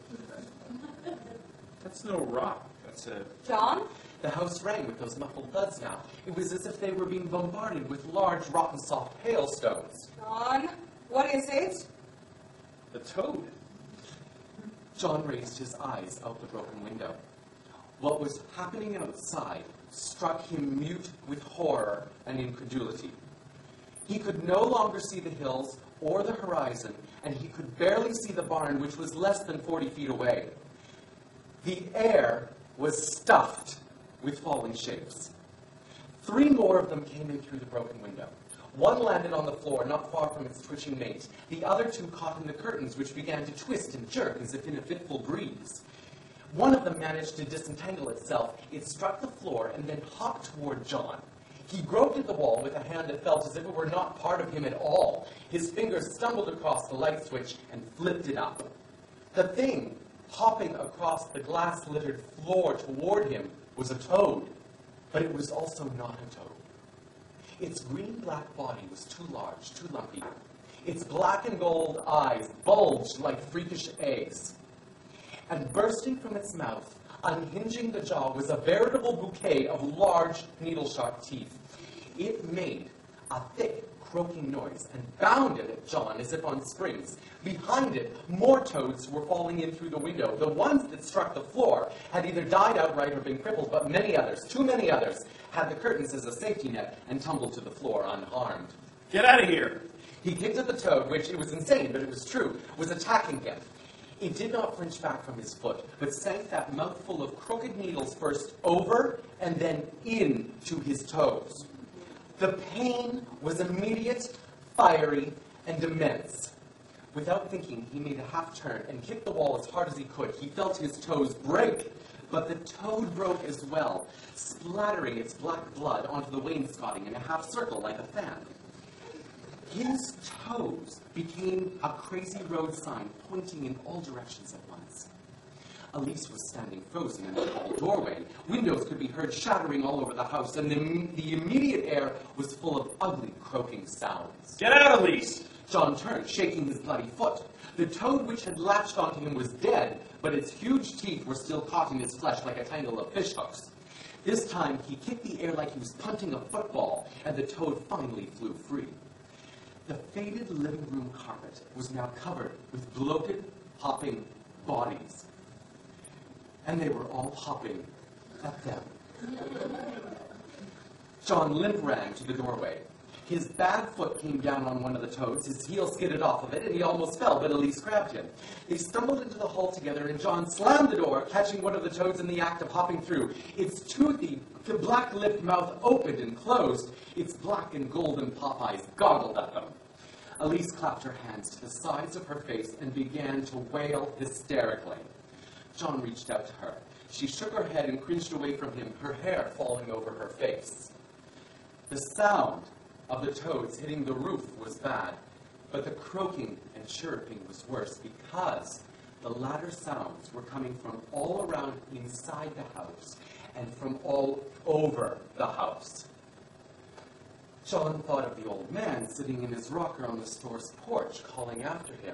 That's no rock. That's a... John? The house rang with those muffled thuds now. It was as if they were being bombarded with large, rotten, soft hailstones. John? What is it? The toad. John raised his eyes out the broken window. What was happening outside struck him mute with horror and incredulity. He could no longer see the hills or the horizon, and he could barely see the barn, which was less than forty feet away. The air was stuffed with falling shapes. Three more of them came in through the broken window. One landed on the floor, not far from its twitching mate. The other two caught in the curtains, which began to twist and jerk as if in a fitful breeze. One of them managed to disentangle itself. It struck the floor and then hopped toward John. He groped at the wall with a hand that felt as if it were not part of him at all. His fingers stumbled across the light switch and flipped it up. The thing hopping across the glass-littered floor toward him was a toad, but it was also not a toad. Its green-black body was too large, too lumpy. Its black and gold eyes bulged like freakish eggs. And bursting from its mouth, unhinging the jaw, was a veritable bouquet of large, needle-sharp teeth. It made a thick, croaking noise and bounded at John as if on springs. Behind it, more toads were falling in through the window. The ones that struck the floor had either died outright or been crippled, but many others, too many others, had the curtains as a safety net and tumbled to the floor unharmed. Get out of here! He kicked at the toad, which, it was insane, but it was true, was attacking him. It did not flinch back from his foot, but sank that mouthful of crooked needles first over and then into his toes. The pain was immediate, fiery, and immense. Without thinking, he made a half turn and kicked the wall as hard as he could. He felt his toes break, but the toad broke as well, splattering its black blood onto the wainscoting in a half circle like a fan. His toes became a crazy road sign pointing in all directions at once. Elise was standing frozen in the hall doorway. Windows could be heard shattering all over the house, and the, the immediate air was full of ugly, croaking sounds. Get out, Elise! John turned, shaking his bloody foot. The toad which had latched onto him was dead, but its huge teeth were still caught in his flesh like a tangle of fishhooks. This time, he kicked the air like he was punting a football, and the toad finally flew free. The faded living room carpet was now covered with bloated, hopping bodies. And they were all hopping at them. John limp ran to the doorway. His bad foot came down on one of the toads, his heel skidded off of it, and he almost fell, but Elise grabbed him. They stumbled into the hall together, and John slammed the door, catching one of the toads in the act of hopping through. Its toothy, black-lipped mouth opened and closed. Its black and golden pop eyes goggled at them. Elise clapped her hands to the sides of her face and began to wail hysterically. John reached out to her. She shook her head and cringed away from him, her hair falling over her face. The sound of the toads hitting the roof was bad, but the croaking and and chirruping was worse because the latter sounds were coming from all around inside the house and from all over the house. John thought of the old man sitting in his rocker on the store's porch, calling after him.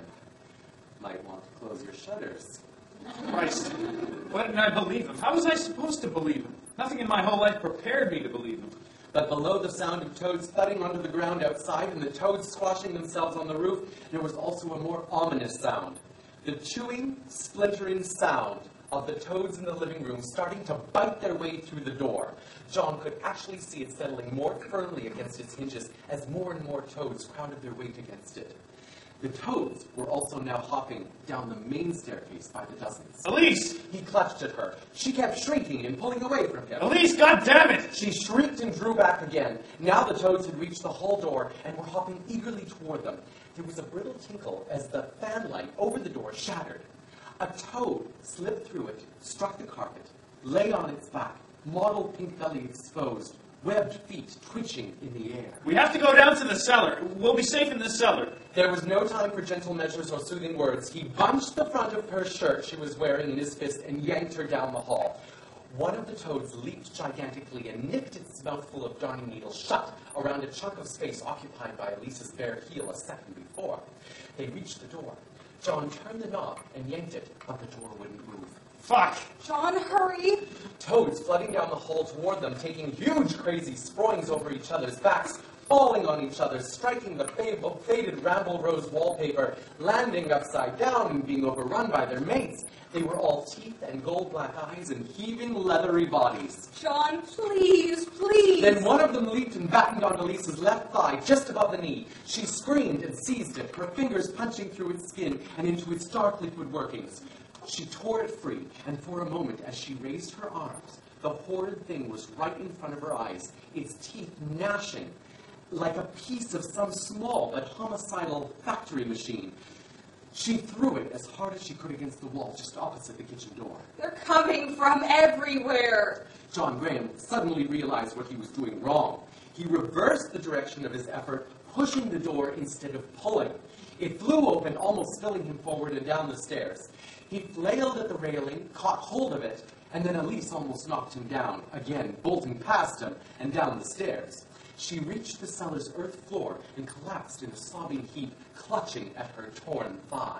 Might want to close your shutters. Christ, why didn't I believe him? How was I supposed to believe him? Nothing in my whole life prepared me to believe him. But below the sound of toads thudding onto the ground outside and the toads squashing themselves on the roof, there was also a more ominous sound. The chewing, splintering sound of the toads in the living room starting to bite their way through the door. John could actually see it settling more firmly against its hinges as more and more toads crowded their weight against it. The toads were also now hopping down the main staircase by the dozens. Elise! He clutched at her. She kept shrieking and pulling away from him. Elise, goddammit! She shrieked and drew back again. Now the toads had reached the hall door and were hopping eagerly toward them. There was a brittle tinkle as the fanlight over the door shattered. A toad slipped through it, struck the carpet, lay on its back, mottled pink belly exposed, webbed feet twitching in the air. We have to go down to the cellar. We'll be safe in the cellar. There was no time for gentle measures or soothing words. He bunched the front of her shirt she was wearing in his fist and yanked her down the hall. One of the toads leaped gigantically and nipped its mouthful of darning needles shut around a chunk of space occupied by Elise's bare heel a second before. They reached the door. John turned the knob and yanked it, but the door wouldn't move. Fuck! John, hurry! Toads flooding down the hall toward them, taking huge, crazy springs over each other's backs, falling on each other, striking the faded Ramble Rose wallpaper, landing upside down and being overrun by their mates. They were all teeth and gold black eyes and heaving leathery bodies. John, please, please! Then one of them leaped and battened on Elise's left thigh, just above the knee. She screamed and seized it, her fingers punching through its skin and into its dark liquid workings. She tore it free, and for a moment, as she raised her arms, the horrid thing was right in front of her eyes, its teeth gnashing like a piece of some small but homicidal factory machine. She threw it as hard as she could against the wall just opposite the kitchen door. They're coming from everywhere. John Graham suddenly realized what he was doing wrong. He reversed the direction of his effort, pushing the door instead of pulling. It flew open, almost spilling him forward and down the stairs. He flailed at the railing, caught hold of it, and then Elise almost knocked him down, again bolting past him and down the stairs. She reached the cellar's earth floor and collapsed in a sobbing heap, clutching at her torn thigh.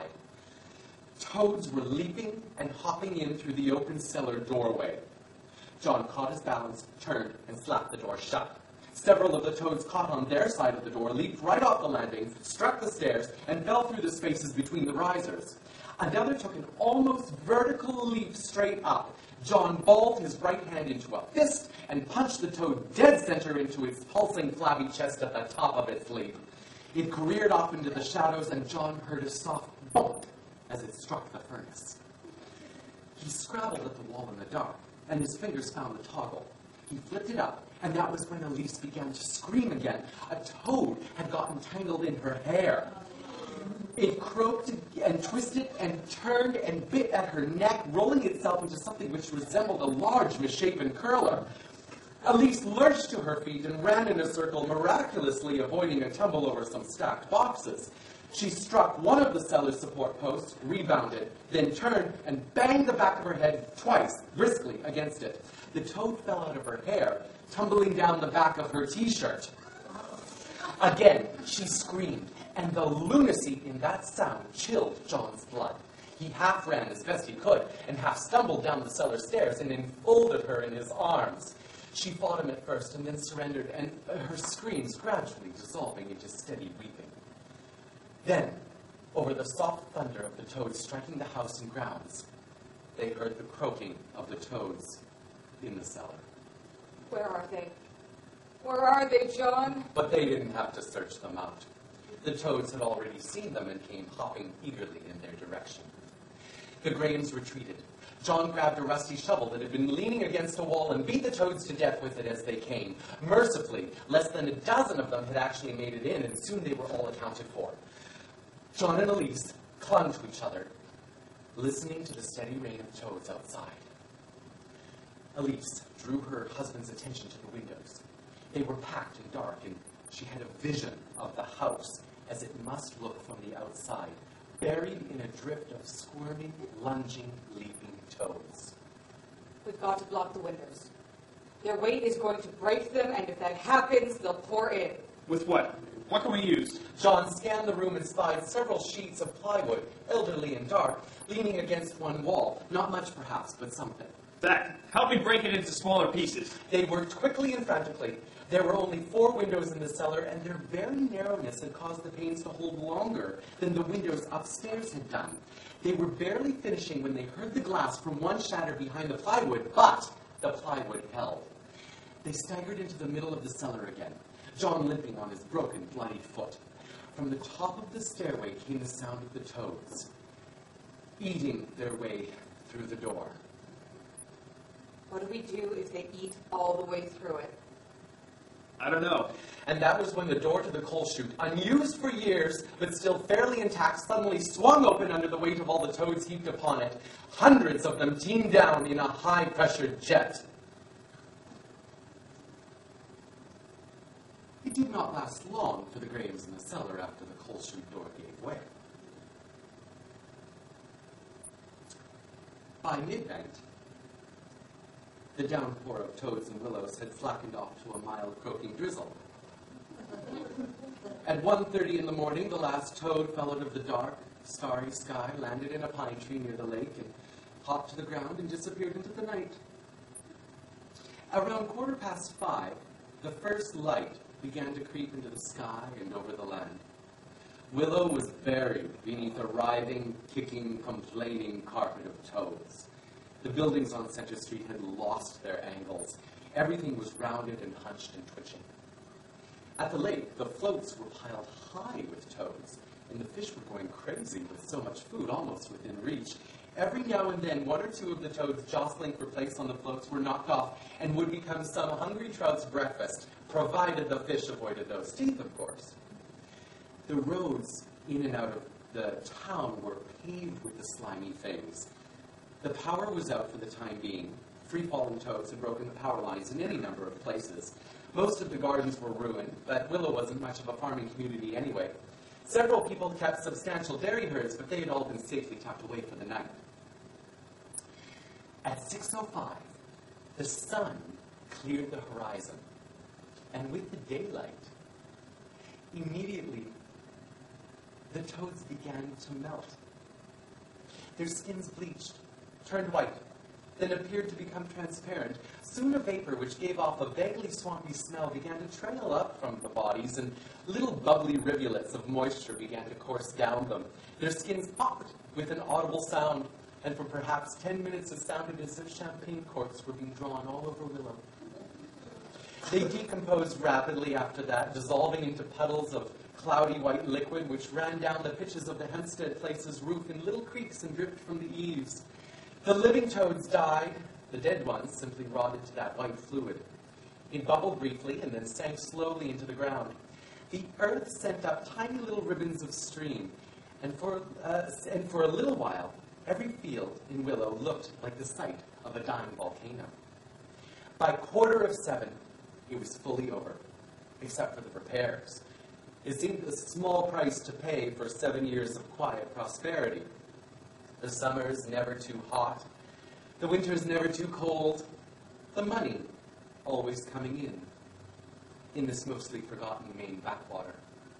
Toads were leaping and hopping in through the open cellar doorway. John caught his balance, turned, and slapped the door shut. Several of the toads caught on their side of the door, leaped right off the landing, struck the stairs, and fell through the spaces between the risers. Another took an almost vertical leap straight up. John balled his right hand into a fist and punched the toad dead center into its pulsing, flabby chest at the top of its leap. It careered off into the shadows, and John heard a soft bump as it struck the furnace. He scrabbled at the wall in the dark, and his fingers found the toggle. He flipped it up, and that was when Elise began to scream again. A toad had gotten tangled in her hair. It croaked and twisted and turned and bit at her neck, rolling itself into something which resembled a large, misshapen curler. Elise lurched to her feet and ran in a circle, miraculously avoiding a tumble over some stacked boxes. She struck one of the cellar support posts, rebounded, then turned and banged the back of her head twice, briskly, against it. The toad fell out of her hair, tumbling down the back of her T-shirt. Again, she screamed, and the lunacy in that sound chilled John's blood. He half ran as best he could, and half stumbled down the cellar stairs and enfolded her in his arms. She fought him at first and then surrendered, and her screams gradually dissolving into steady weeping. Then, over the soft thunder of the toads striking the house and grounds, they heard the croaking of the toads in the cellar. Where are they? Where are they, John? But they didn't have to search them out. The toads had already seen them and came hopping eagerly in their direction. The Grahams retreated. John grabbed a rusty shovel that had been leaning against a wall and beat the toads to death with it as they came. Mercifully, less than a dozen of them had actually made it in, and soon they were all accounted for. John and Elise clung to each other, listening to the steady rain of toads outside. Elise drew her husband's attention to the windows. They were packed and dark, and she had a vision of the house as it must look from the outside, buried in a drift of squirming, lunging, leaping toads. We've got to block the windows. Their weight is going to break them, and if that happens, they'll pour in. With what? What can we use? John scanned the room and spied several sheets of plywood, elderly and dark, leaning against one wall. Not much, perhaps, but something. That. Help me break it into smaller pieces. They worked quickly and frantically. There were only four windows in the cellar, and their very narrowness had caused the panes to hold longer than the windows upstairs had done. They were barely finishing when they heard the glass from one shatter behind the plywood, but the plywood held. They staggered into the middle of the cellar again, John limping on his broken, bloody foot. From the top of the stairway came the sound of the toads, eating their way through the door. What do we do if they eat all the way through it? I don't know. And that was when the door to the coal chute, unused for years, but still fairly intact, suddenly swung open under the weight of all the toads heaped upon it. Hundreds of them teamed down in a high-pressured jet. It did not last long for the Grahams in the cellar after the coal chute door gave way. By midnight, the downpour of toads and willows had slackened off to a mild croaking drizzle. At one thirty in the morning, the last toad fell out of the dark, starry sky, landed in a pine tree near the lake, and hopped to the ground and disappeared into the night. Around quarter past five, the first light began to creep into the sky and over the land. Willow was buried beneath a writhing, kicking, complaining carpet of toads. The buildings on Center Street had lost their angles. Everything was rounded and hunched and twitching. At the lake, the floats were piled high with toads, and the fish were going crazy with so much food almost within reach. Every now and then, one or two of the toads jostling for place on the floats were knocked off and would become some hungry trout's breakfast, provided the fish avoided those teeth, of course. The roads in and out of the town were paved with the slimy things. The power was out for the time being. Free-falling toads had broken the power lines in any number of places. Most of the gardens were ruined, but Willow wasn't much of a farming community anyway. Several people kept substantial dairy herds, but they had all been safely tucked away for the night. At six oh five, the sun cleared the horizon, and with the daylight, immediately, the toads began to melt. Their skins bleached, turned white, then appeared to become transparent. Soon a vapor which gave off a vaguely swampy smell began to trail up from the bodies, and little bubbly rivulets of moisture began to course down them. Their skins popped with an audible sound, and for perhaps ten minutes it sounded as if champagne corks were being drawn all over Willow. They decomposed rapidly after that, dissolving into puddles of cloudy white liquid which ran down the pitches of the Hempstead Place's roof in little creeks and dripped from the eaves. The living toads died. The dead ones simply rotted to that white fluid. It bubbled briefly and then sank slowly into the ground. The earth sent up tiny little ribbons of steam, and for, uh, and for a little while, every field in Willow looked like the site of a dying volcano. By quarter of seven, it was fully over, except for the repairs. It seemed a small price to pay for seven years of quiet prosperity. The summers never too hot, the winters never too cold, the money always coming in, in this mostly forgotten Maine backwater.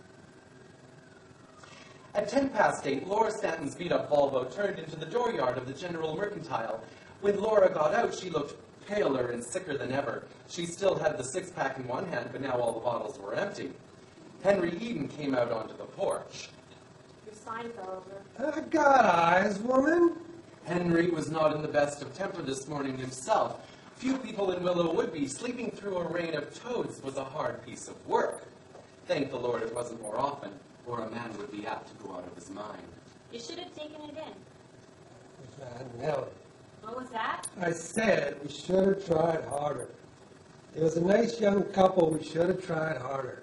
At ten past eight, Laura Stanton's beat-up Volvo turned into the dooryard of the General Mercantile. When Laura got out, she looked paler and sicker than ever. She still had the six-pack in one hand, but now all the bottles were empty. Henry Eden came out onto the porch. Your sign fell over. I got eyes, woman. Henry was not in the best of temper this morning himself. Few people in Willow would be. Sleeping through a rain of toads was a hard piece of work. Thank the Lord it wasn't more often, or a man would be apt to go out of his mind. You should have taken it in. Uh, Nellie, What was that? I said we should have tried harder. It was a nice young couple. We should have tried harder.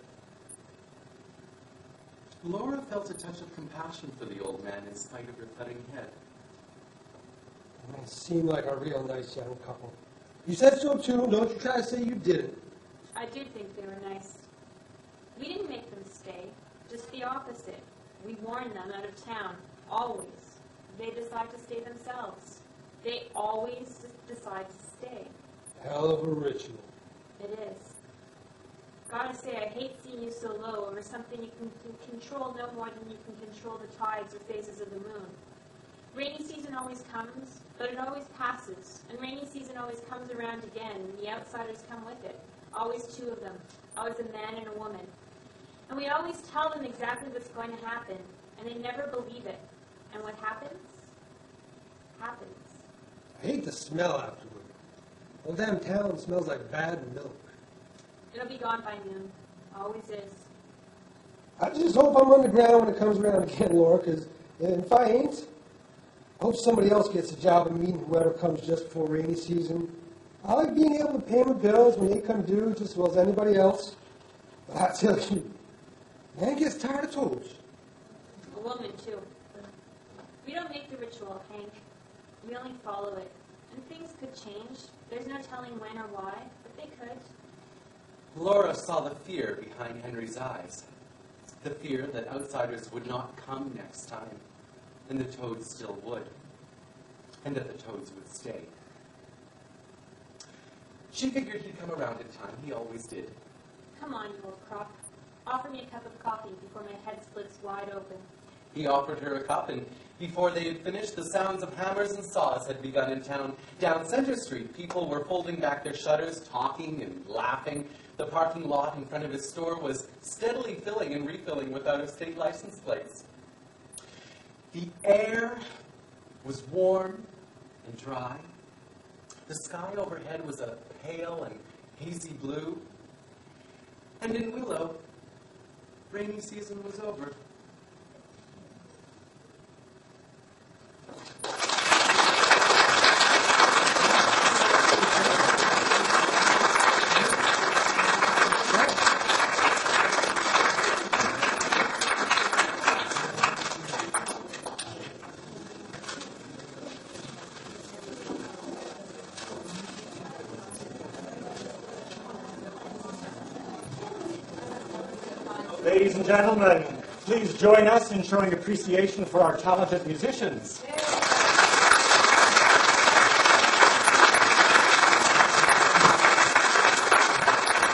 Laura felt a touch of compassion for the old man in spite of her thudding head. They seemed like a real nice young couple. You said so too. Don't you try to say you didn't. I do think they were nice. We didn't make them stay. Just the opposite. We warn them out of town, always. They decide to stay themselves. They always decide to stay. Hell of a ritual. It is. Gotta say, I hate seeing you so low over something you can, can control no more than you can control the tides or phases of the moon. Rainy season always comes, but it always passes. And rainy season always comes around again, and the outsiders come with it. Always two of them. Always a man and a woman. And we always tell them exactly what's going to happen, and they never believe it. And what happens? Happens. I hate the smell afterward. Whole damn town smells like bad milk. It'll be gone by noon. Always is. I just hope I'm underground when it comes around again, Laura, because if I ain't, I hope somebody else gets a job of meeting whoever comes just before rainy season. I like being able to pay my bills when they come due just as well as anybody else. But I tell you, man gets tired of toads. A woman, too. We don't make the ritual, Hank. We only follow it. And things could change. There's no telling when or why, but they could. Laura saw the fear behind Henry's eyes. The fear that outsiders would not come next time, and the toads still would, and that the toads would stay. She figured he'd come around in time. He always did. Come on, you old crock. Offer me a cup of coffee before my head splits wide open. He offered her a cup, and before they had finished, the sounds of hammers and saws had begun in town. Down Center Street, people were folding back their shutters, talking and laughing. The parking lot in front of his store was steadily filling and refilling with out-of-state license plates. The air was warm and dry. The sky overhead was a pale and hazy blue. And in Willow, rainy season was over. Ladies and gentlemen, please join us in showing appreciation for our talented musicians.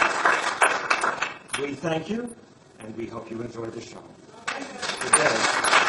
We thank you, and we hope you enjoyed the show. Good day.